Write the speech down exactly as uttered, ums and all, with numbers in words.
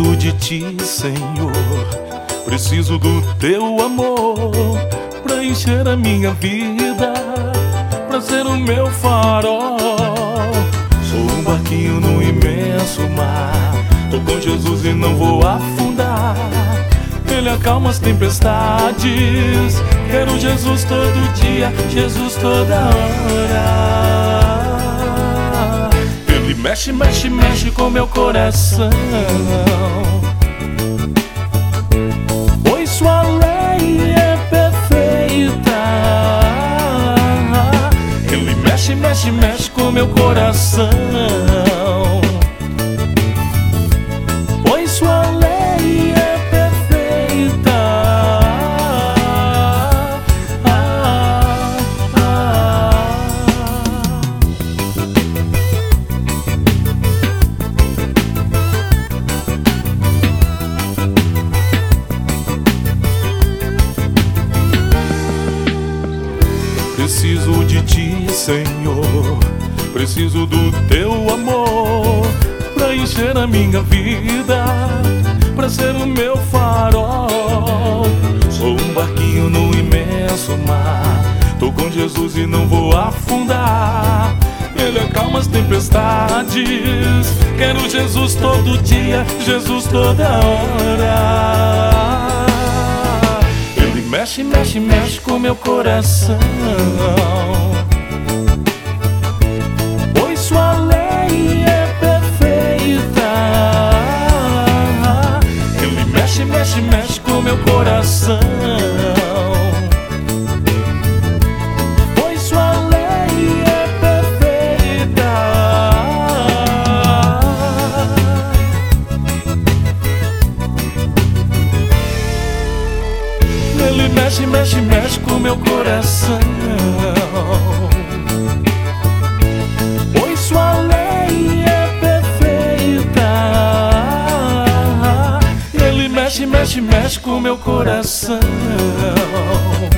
Preciso de ti, Senhor. Preciso do teu amor pra encher a minha vida, pra ser o meu farol. Sou um barquinho no imenso mar. Tô com Jesus e não vou afundar. Ele acalma as tempestades. Quero Jesus todo dia, Jesus toda hora. Ele mexe, mexe, mexe com meu coração, pois sua lei é perfeita. Ele mexe, mexe, mexe com meu coração, pois sua lei é perfeita. Ah, ah, Preciso de ti, Senhor. Preciso do teu amor pra encher a minha vida, pra ser o meu farol. Sou um barquinho no imenso mar. Tô com Jesus e não vou afundar. Ele acalma as tempestades. Quero Jesus todo dia, Jesus toda hora. Ele mexe, mexe, mexe com meu coração, pois sua lei é perfeita. Ele mexe, mexe, mexe com meu coração, pois sua lei é perfeita. Ele mexe, mexe, mexe com meu coração, pois sua lei é perfeita. Ele mexe, mexe, mexe com meu coração.